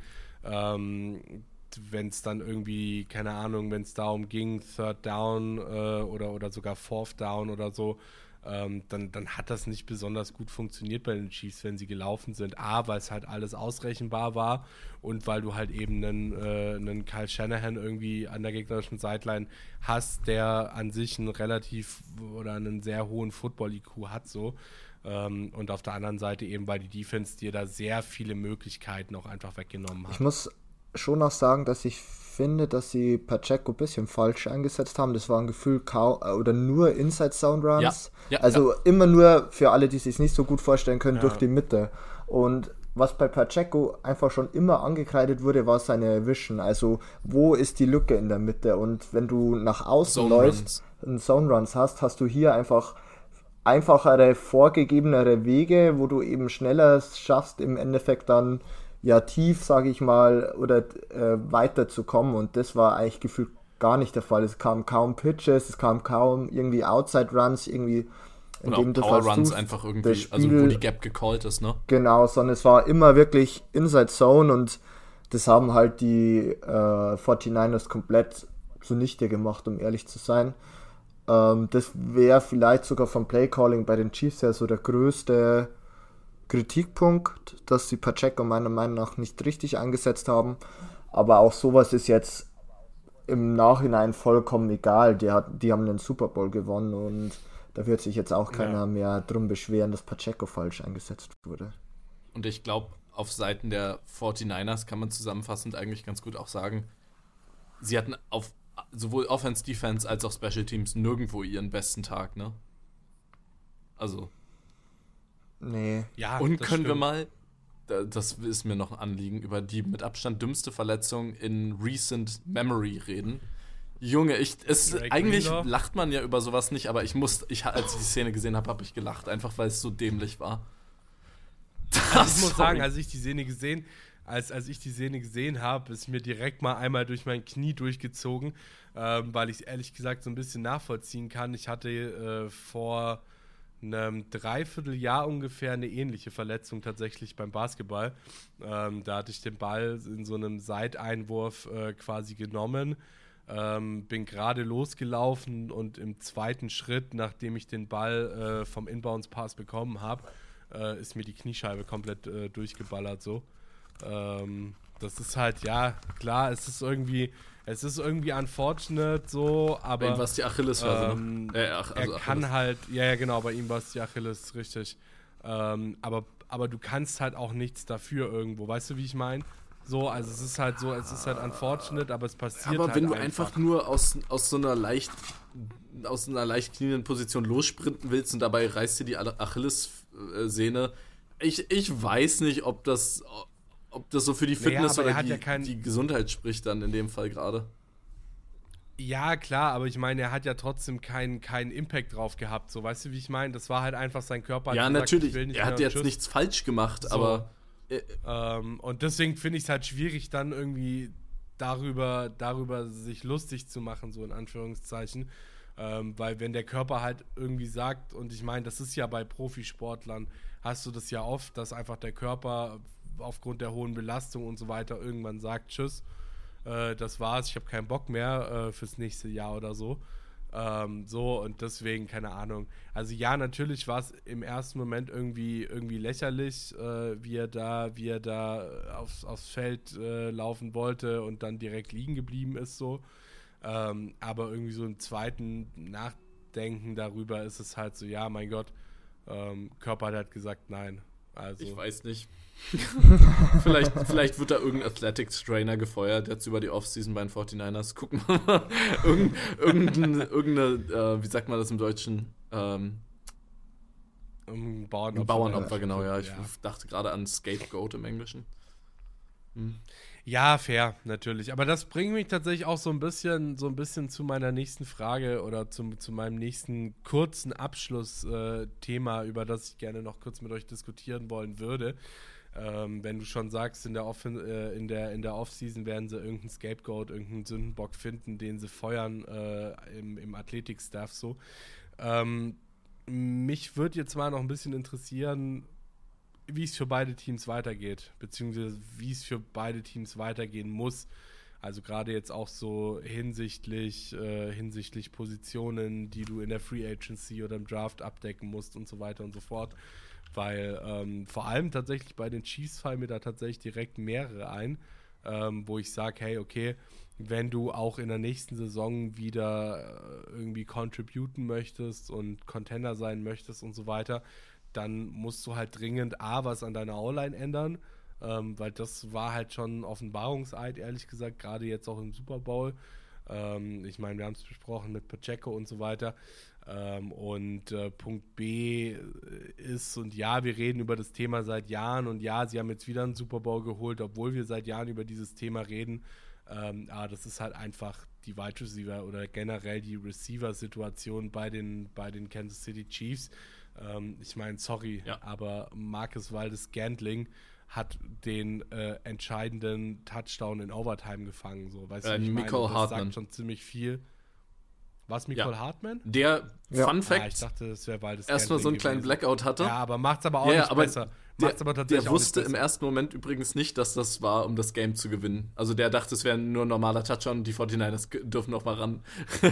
wenn es dann irgendwie, keine Ahnung, wenn es darum ging, Third Down oder sogar Fourth Down oder so, dann hat das nicht besonders gut funktioniert bei den Chiefs, wenn sie gelaufen sind. A, weil es halt alles ausrechenbar war und weil du halt eben einen Kyle Shanahan irgendwie an der gegnerischen Sideline hast, der an sich einen sehr hohen Football-IQ hat so. Und auf der anderen Seite eben, weil die Defense dir da sehr viele Möglichkeiten auch einfach weggenommen hat. Ich muss schon auch sagen, dass ich finde, dass sie Pacheco ein bisschen falsch eingesetzt haben. Das war ein Gefühl oder nur Inside-Zone-Runs. Also immer nur, für alle, die es sich nicht so gut vorstellen können, durch die Mitte. Und was bei Pacheco einfach schon immer angekreidet wurde, war seine Vision. Also wo ist die Lücke in der Mitte? Und wenn du nach außen läufst und Zone-Runs hast du hier einfach einfachere, vorgegebenere Wege, wo du eben schneller schaffst, im Endeffekt dann tief, sage ich mal, oder weiter zu kommen, und das war eigentlich gefühlt gar nicht der Fall. Es kamen kaum Pitches, es kamen kaum irgendwie Outside-Runs, irgendwie oder auch Power-Runs einfach irgendwie, also wo die Gap gecallt ist, ne? Genau, sondern es war immer wirklich Inside-Zone, und das haben halt die 49ers komplett zunichte gemacht, um ehrlich zu sein. Das wäre vielleicht sogar vom Playcalling bei den Chiefs her so der größte Kritikpunkt, dass sie Pacheco meiner Meinung nach nicht richtig eingesetzt haben. Aber auch sowas ist jetzt im Nachhinein vollkommen egal. Die haben den Super Bowl gewonnen und da wird sich jetzt auch keiner mehr drum beschweren, dass Pacheco falsch eingesetzt wurde. Und ich glaube, auf Seiten der 49ers kann man zusammenfassend eigentlich ganz gut auch sagen, sie hatten auf sowohl Offense, Defense als auch Special Teams nirgendwo ihren besten Tag, ne? Also. Nee. Ja, und können wir stimmt. mal, das ist mir noch ein Anliegen, über die mit Abstand dümmste Verletzung in Recent Memory reden. Junge, eigentlich Greenlaw. lacht man ja über sowas nicht, aber als ich die Szene gesehen habe, habe ich gelacht, einfach weil es so dämlich war. Also ich muss sagen, als ich die Szene gesehen habe, ist mir direkt mal einmal durch mein Knie durchgezogen, weil ich es ehrlich gesagt so ein bisschen nachvollziehen kann. Ich hatte vor einem Dreivierteljahr ungefähr eine ähnliche Verletzung tatsächlich beim Basketball. Da hatte ich den Ball in so einem Seiteinwurf quasi genommen, bin gerade losgelaufen und im zweiten Schritt, nachdem ich den Ball vom Inbounds-Pass bekommen habe, ist mir die Kniescheibe komplett durchgeballert so. Das ist halt, ja, klar, es ist irgendwie unfortunate so, aber Bei ihm war es die Achillesferse, ne? er kann halt, ja genau, bei ihm war es die Achilles, richtig. Aber du kannst halt auch nichts dafür irgendwo, weißt du, wie ich meine? So, also es ist halt unfortunate, aber es passiert aber halt wenn du einfach nur aus so einer leicht knienden Position lossprinten willst und dabei reißt dir die Achillessehne, ich weiß nicht, ob das so für die Fitness aber oder die Gesundheit spricht dann in dem Fall gerade. Ja, klar, aber ich meine, er hat ja trotzdem keinen Impact drauf gehabt, so, weißt du, wie ich meine? Das war halt einfach sein Körper. Ja, hat gesagt, natürlich, ich will nicht er hat mehr, jetzt tschüss. nichts falsch gemacht, So. aber Und deswegen finde ich es halt schwierig, dann irgendwie darüber sich lustig zu machen, so in Anführungszeichen. Weil wenn der Körper halt irgendwie sagt, und ich meine, das ist ja bei Profisportlern, hast du das ja oft, dass einfach der Körper aufgrund der hohen Belastung und so weiter irgendwann sagt, tschüss, das war's, ich habe keinen Bock mehr fürs nächste Jahr oder so. Und deswegen, keine Ahnung. Also ja, natürlich war es im ersten Moment irgendwie lächerlich, wie er da aufs Feld laufen wollte und dann direkt liegen geblieben ist so. Aber irgendwie so im zweiten Nachdenken darüber ist es halt so, ja, mein Gott, Körper hat halt gesagt, nein. Also, ich weiß nicht. vielleicht wird da irgendein Athletics-Trainer gefeuert, jetzt über die Offseason bei den 49ers. Gucken wir mal. Irgendeine, wie sagt man das im Deutschen? Bauernopfer, genau, ja. Ich dachte gerade an Scapegoat im Englischen. Ja, fair, natürlich. Aber das bringt mich tatsächlich auch so ein bisschen zu meiner nächsten Frage oder zu meinem nächsten kurzen Abschlussthema, über das ich gerne noch kurz mit euch diskutieren wollen würde. Wenn du schon sagst, in der Offseason werden sie irgendeinen Scapegoat, irgendeinen Sündenbock finden, den sie feuern im Athletik-Staff so. Mich würde jetzt mal noch ein bisschen interessieren, wie es für beide Teams weitergeht, beziehungsweise wie es für beide Teams weitergehen muss. Also gerade jetzt auch so hinsichtlich Positionen, die du in der Free Agency oder im Draft abdecken musst und so weiter und so fort. Weil vor allem tatsächlich bei den Chiefs fallen mir da tatsächlich direkt mehrere ein, wo ich sage, hey, okay, wenn du auch in der nächsten Saison wieder irgendwie contributen möchtest und Contender sein möchtest und so weiter, dann musst du halt dringend was an deiner O-Line ändern, weil das war halt schon ein Offenbarungseid, ehrlich gesagt, gerade jetzt auch im Super Bowl. Ich meine, wir haben es besprochen mit Pacheco und so weiter. Punkt B ist, und ja, wir reden über das Thema seit Jahren und ja, sie haben jetzt wieder einen Super Bowl geholt, obwohl wir seit Jahren über dieses Thema reden. Aber das ist halt einfach die Wide Receiver oder generell die Receiver-Situation bei den Kansas City Chiefs. Ich meine, sorry, aber Marcus Valdes-Scantling hat den entscheidenden Touchdown in Overtime gefangen. So, weißt du, ich meine, das sagt schon ziemlich viel. Was, Mecole Hardman? Der, Fun Fact, ich dachte, das wäre Valdes-Scantling erstmal so einen kleinen Blackout hatte. Ja, aber macht's aber auch nicht besser. Macht's aber tatsächlich Der auch wusste nicht im besser. ersten Moment übrigens nicht, dass das war, um das Game zu gewinnen. Also der dachte, es wäre nur ein normaler Touchdown und die 49ers dürfen noch mal ran.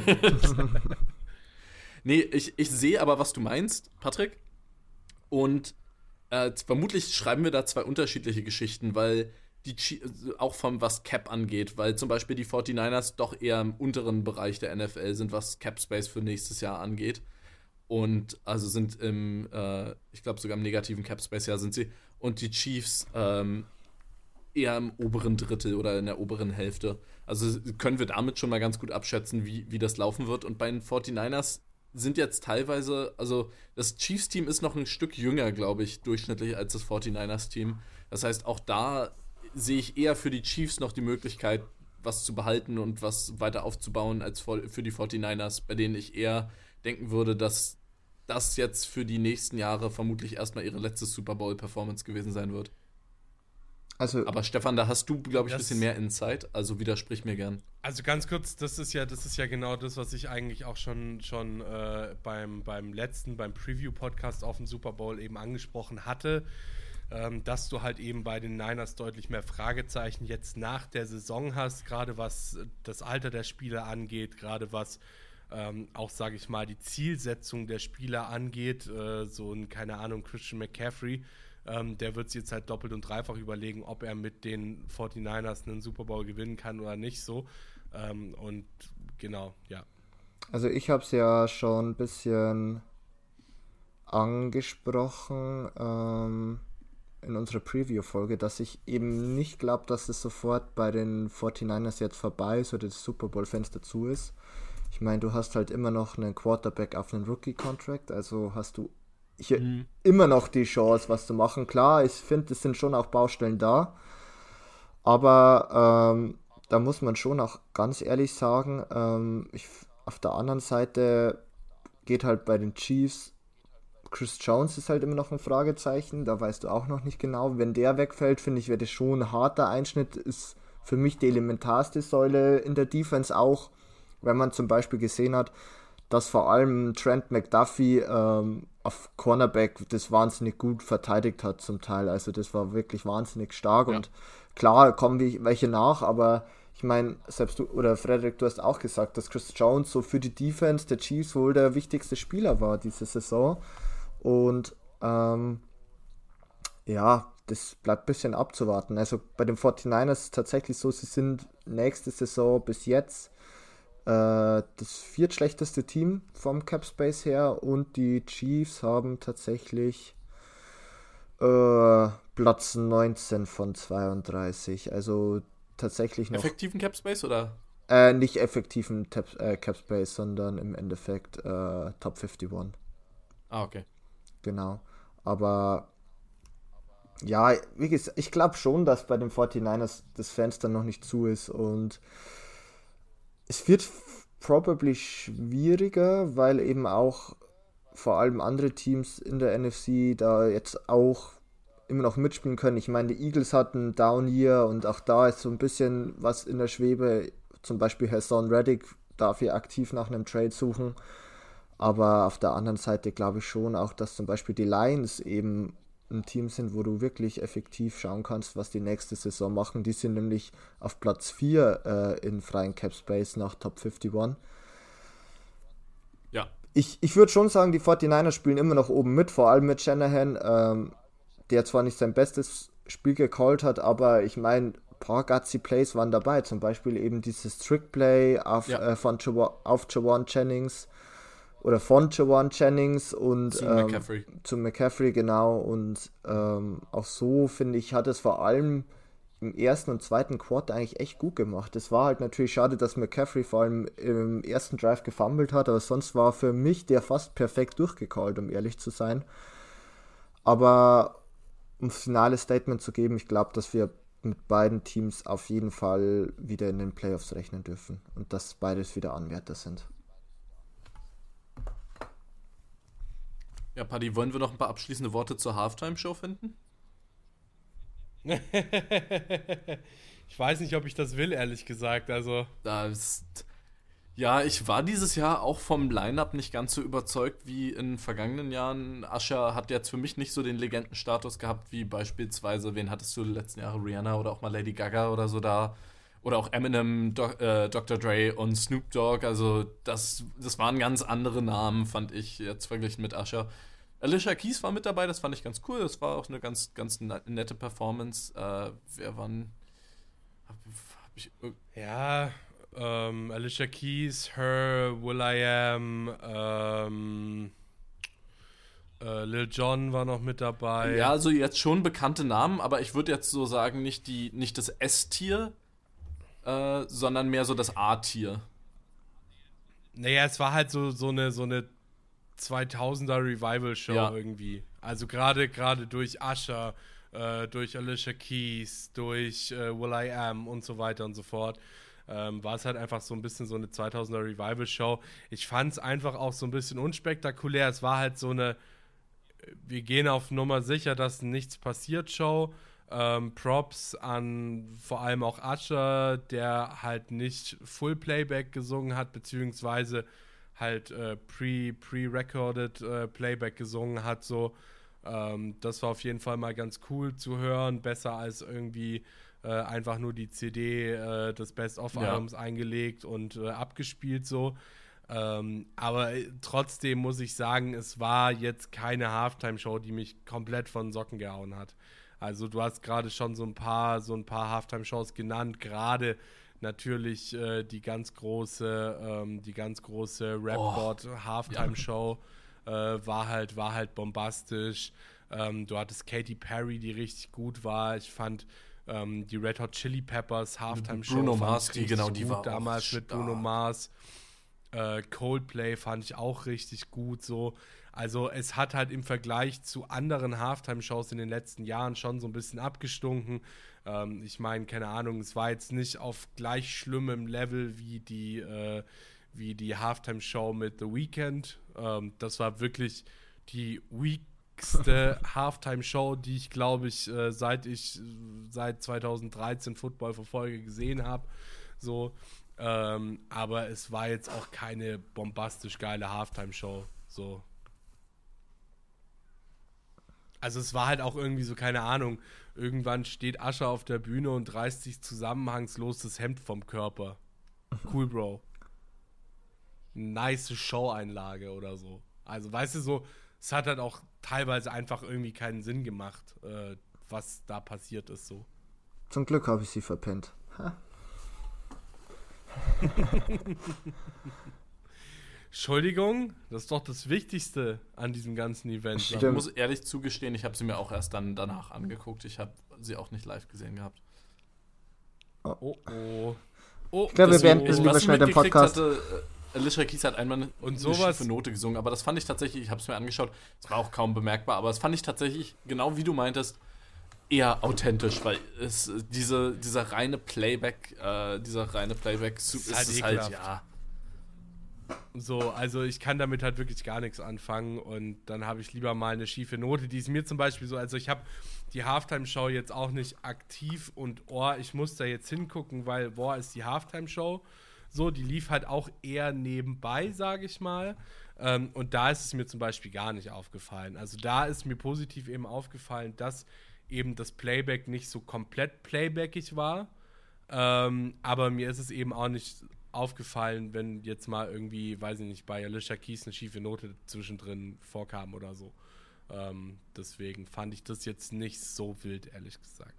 Nee, ich sehe aber, was du meinst, Patrick. Und vermutlich schreiben wir da zwei unterschiedliche Geschichten, weil auch vom was Cap angeht, weil zum Beispiel die 49ers doch eher im unteren Bereich der NFL sind, was Cap Space für nächstes Jahr angeht. Und also sind ich glaube sogar im negativen Cap Space Jahr sind sie. Und die Chiefs eher im oberen Drittel oder in der oberen Hälfte. Also können wir damit schon mal ganz gut abschätzen, wie das laufen wird. Und bei den 49ers sind jetzt teilweise, also das Chiefs-Team ist noch ein Stück jünger, glaube ich, durchschnittlich als das 49ers-Team. Das heißt, auch da sehe ich eher für die Chiefs noch die Möglichkeit, was zu behalten und was weiter aufzubauen, als für die 49ers, bei denen ich eher denken würde, dass das jetzt für die nächsten Jahre vermutlich erstmal ihre letzte Super Bowl-Performance gewesen sein wird. Also, Aber Stefan, da hast du, glaube ich, ein Das- bisschen mehr Insight, also widersprich mir gern. Also ganz kurz, das ist ja genau das, was ich eigentlich auch schon beim Preview-Podcast auf dem Super Bowl eben angesprochen hatte, dass du halt eben bei den Niners deutlich mehr Fragezeichen jetzt nach der Saison hast, gerade was das Alter der Spieler angeht, gerade was auch, sage ich mal, die Zielsetzung der Spieler angeht, so ein, keine Ahnung, Christian McCaffrey, der wird sich jetzt halt doppelt und dreifach überlegen, ob er mit den 49ers einen Super Bowl gewinnen kann oder nicht so. Und genau, ja. also ich habe es ja schon ein bisschen angesprochen in unserer Preview-Folge, dass ich eben nicht glaube, dass es sofort bei den 49ers jetzt vorbei ist oder das Super Bowl-Fenster zu ist. Ich meine, du hast halt immer noch einen Quarterback auf einen Rookie-Contract, also hast du hier immer noch die Chance, was zu machen. Klar, ich finde, es sind schon auch Baustellen da, aber da muss man schon auch ganz ehrlich sagen, auf der anderen Seite geht halt bei den Chiefs, Chris Jones ist halt immer noch ein Fragezeichen, da weißt du auch noch nicht genau. Wenn der wegfällt, finde ich, wäre das schon ein harter Einschnitt, ist für mich die elementarste Säule in der Defense auch, wenn man zum Beispiel gesehen hat, dass vor allem Trent McDuffie auf Cornerback das wahnsinnig gut verteidigt hat zum Teil. Also das war wirklich wahnsinnig stark und klar kommen welche nach, aber ich meine, selbst du oder Frederik, du hast auch gesagt, dass Chris Jones so für die Defense der Chiefs wohl der wichtigste Spieler war diese Saison und ja, das bleibt ein bisschen abzuwarten. Also bei den 49ers ist es tatsächlich so, sie sind nächste Saison bis jetzt das viertschlechteste Team vom Cap Space her und die Chiefs haben tatsächlich Platz 19 von 32. Also tatsächlich noch Effektiven Cap Space oder? nicht effektiven Cap Space, sondern im Endeffekt Top 51. Ah, okay. Genau. Aber ja, wie gesagt, ich glaube schon, dass bei den 49ers das Fenster noch nicht zu ist und es wird probably schwieriger, weil eben auch vor allem andere Teams in der NFC da jetzt auch immer noch mitspielen können. Ich meine, die Eagles hatten Down Year und auch da ist so ein bisschen was in der Schwebe. Zum Beispiel Hassan Reddick darf hier aktiv nach einem Trade suchen. Aber auf der anderen Seite glaube ich schon auch, dass zum Beispiel die Lions eben ein Team sind, wo du wirklich effektiv schauen kannst, was die nächste Saison machen. Die sind nämlich auf Platz 4 in freien Cap Space nach Top 51. Ja. Ich würde schon sagen, die 49ers spielen immer noch oben mit, vor allem mit Shanahan, der zwar nicht sein bestes Spiel gecallt hat, aber ich meine, ein paar gutsy Plays waren dabei, zum Beispiel eben dieses Trick-Play auf Jawan Jennings oder von Jawan Jennings und zu McCaffrey, genau, und auch so, finde ich, hat es vor allem im ersten und zweiten Quarter eigentlich echt gut gemacht. Es war halt natürlich schade, dass McCaffrey vor allem im ersten Drive gefummelt hat, aber sonst war für mich der fast perfekt durchgecallt, um ehrlich zu sein. Aber um ein finales Statement zu geben, ich glaube, dass wir mit beiden Teams auf jeden Fall wieder in den Playoffs rechnen dürfen und dass beides wieder Anwärter sind. Ja, Paddy, wollen wir noch ein paar abschließende Worte zur Halftime-Show finden? Ich weiß nicht, ob ich das will, ehrlich gesagt. Also Ja, ich war dieses Jahr auch vom Line-Up nicht ganz so überzeugt wie in vergangenen Jahren. Usher hat jetzt für mich nicht so den Legendenstatus gehabt, wie beispielsweise, wen hattest du die letzten Jahre, Rihanna oder auch mal Lady Gaga oder so da. Oder auch Eminem, Dr. Dre und Snoop Dogg. Also das waren ganz andere Namen, fand ich, jetzt verglichen mit Usher. Alicia Keys war mit dabei, das fand ich ganz cool. Das war auch eine ganz, ganz nette Performance. Wer waren... Ja, Alicia Keys, Her, will.i.am, Lil Jon war noch mit dabei. Ja, also jetzt schon bekannte Namen, aber ich würde jetzt so sagen, nicht das S-Tier, sondern mehr so das A-Tier. Naja, es war halt so eine 2000er Revival-Show irgendwie. Also gerade durch Usher, durch Alicia Keys, durch will.i.am und so weiter und so fort, war es halt einfach so ein bisschen so eine 2000er Revival-Show. Ich fand es einfach auch so ein bisschen unspektakulär. Es war halt so eine wir gehen auf Nummer sicher, dass nichts passiert Show. Props an vor allem auch Usher, der halt nicht Full Playback gesungen hat, beziehungsweise halt pre-recorded Playback gesungen hat, so. Das war auf jeden Fall mal ganz cool zu hören, besser als irgendwie einfach nur die CD des Best-of-Albums eingelegt und abgespielt, so. Aber trotzdem muss ich sagen, es war jetzt keine Halftime-Show, die mich komplett von den Socken gehauen hat. Also du hast gerade schon so ein paar Halftime-Shows genannt, gerade natürlich die ganz große Rapboard-Halftime-Show war halt bombastisch. Du hattest Katy Perry, die richtig gut war. Ich fand die Red Hot Chili Peppers Halftime-Show Bruno Mars, die war damals mit Bruno Mars. Coldplay fand ich auch richtig gut, so. Also es hat halt im Vergleich zu anderen Halftime-Shows in den letzten Jahren schon so ein bisschen abgestunken. Ich meine, keine Ahnung, es war jetzt nicht auf gleich schlimmem Level wie die Halftime-Show mit The Weeknd. Das war wirklich die weakste Halftime-Show, die ich, glaube ich, seit 2013 Football verfolge, gesehen habe. So. Aber es war jetzt auch keine bombastisch geile Halftime-Show. So. Also es war halt auch irgendwie so, keine Ahnung, irgendwann steht Usher auf der Bühne und reißt sich zusammenhangslos das Hemd vom Körper. Cool, Bro. Nice Show-Einlage oder so. Also weißt du, so, es hat halt auch teilweise einfach irgendwie keinen Sinn gemacht, was da passiert ist, so. Zum Glück habe ich sie verpennt. Ha. Entschuldigung, das ist doch das Wichtigste an diesem ganzen Event. Ich muss ehrlich zugestehen, ich habe sie mir auch erst dann danach angeguckt. Ich habe sie auch nicht live gesehen gehabt. Oh. Ich glaube, wir werden lieber schnell den Podcast. Alicia Keys hat einmal eine schiefe Note gesungen, aber das fand ich tatsächlich, ich habe es mir angeschaut, es war auch kaum bemerkbar, aber das fand ich tatsächlich, genau wie du meintest, eher authentisch, weil es dieser reine Playback ist halt, ja. So, also ich kann damit halt wirklich gar nichts anfangen und dann habe ich lieber mal eine schiefe Note, die ist mir zum Beispiel so, also ich habe die Halftime-Show jetzt auch nicht aktiv und ich muss da jetzt hingucken, weil ist die Halftime-Show, so, die lief halt auch eher nebenbei, sage ich mal, und da ist es mir zum Beispiel gar nicht aufgefallen, also da ist mir positiv eben aufgefallen, dass eben das Playback nicht so komplett playbackig war, aber mir ist es eben auch nicht aufgefallen, wenn jetzt mal irgendwie, weiß ich nicht, bei Alicia Keys eine schiefe Note zwischendrin vorkam oder so. Deswegen fand ich das jetzt nicht so wild, ehrlich gesagt.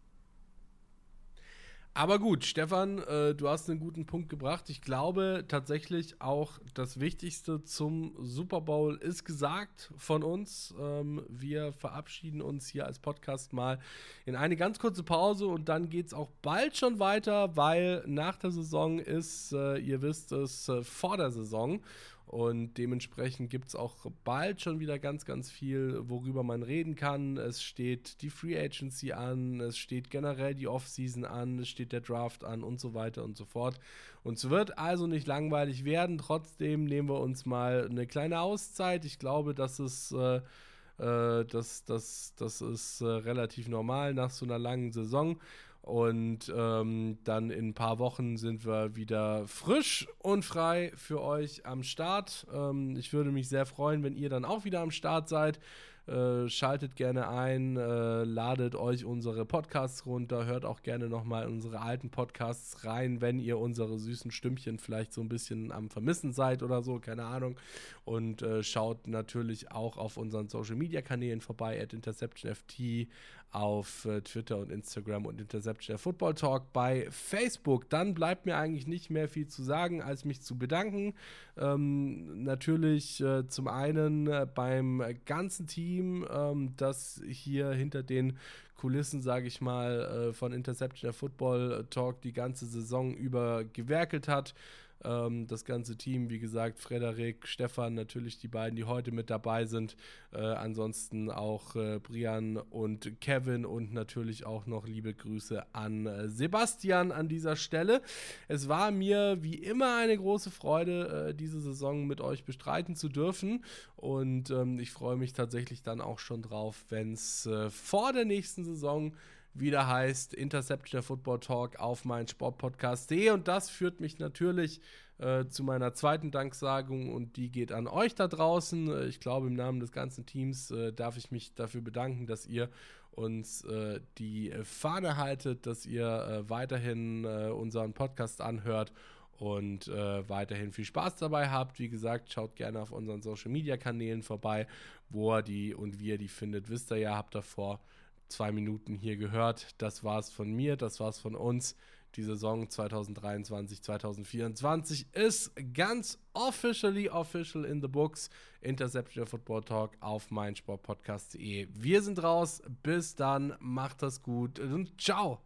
Aber gut, Stefan, du hast einen guten Punkt gebracht. Ich glaube tatsächlich auch, das Wichtigste zum Super Bowl ist gesagt von uns. Wir verabschieden uns hier als Podcast mal in eine ganz kurze Pause und dann geht es auch bald schon weiter, weil nach der Saison ist, ihr wisst es, vor der Saison. Und dementsprechend gibt es auch bald schon wieder ganz, ganz viel, worüber man reden kann. Es steht die Free Agency an, es steht generell die Offseason an, es steht der Draft an und so weiter und so fort. Und es wird also nicht langweilig werden. Trotzdem nehmen wir uns mal eine kleine Auszeit. Ich glaube, das ist relativ normal nach so einer langen Saison. Und dann in ein paar Wochen sind wir wieder frisch und frei für euch am Start. Ich würde mich sehr freuen, wenn ihr dann auch wieder am Start seid. Schaltet gerne ein, ladet euch unsere Podcasts runter, hört auch gerne nochmal in unsere alten Podcasts rein, wenn ihr unsere süßen Stimmchen vielleicht so ein bisschen am Vermissen seid oder so, keine Ahnung. Und schaut natürlich auch auf unseren Social-Media-Kanälen vorbei, @InterceptionFT auf Twitter und Instagram und Interception Football Talk bei Facebook. Dann bleibt mir eigentlich nicht mehr viel zu sagen, als mich zu bedanken. Natürlich zum einen beim ganzen Team, das hier hinter den Kulissen, sage ich mal, von Interception Football Talk die ganze Saison über gewerkelt hat. Das ganze Team, wie gesagt, Frederik, Stefan, natürlich die beiden, die heute mit dabei sind. Ansonsten auch Brian und Kevin und natürlich auch noch liebe Grüße an Sebastian an dieser Stelle. Es war mir wie immer eine große Freude, diese Saison mit euch bestreiten zu dürfen. Und ich freue mich tatsächlich dann auch schon drauf, wenn es vor der nächsten Saison wieder heißt Interception der Football Talk auf meinsportpodcast.de. Und das führt mich natürlich zu meiner zweiten Danksagung und die geht an euch da draußen. Ich glaube, im Namen des ganzen Teams darf ich mich dafür bedanken, dass ihr uns die Fahne haltet, dass ihr weiterhin unseren Podcast anhört und weiterhin viel Spaß dabei habt. Wie gesagt, schaut gerne auf unseren Social-Media-Kanälen vorbei, wo ihr die und wie ihr die findet, wisst ihr ja, habt davor 2 Minuten hier gehört. Das war's von mir, das war's von uns. Die Saison 2023-2024 ist ganz official in the books. Interception Football Talk auf meinsportpodcast.de. Wir sind raus. Bis dann. Macht das gut und ciao.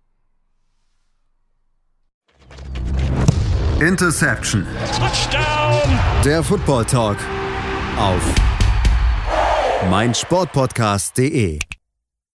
Interception. Touchdown. Der Football Talk auf meinsportpodcast.de.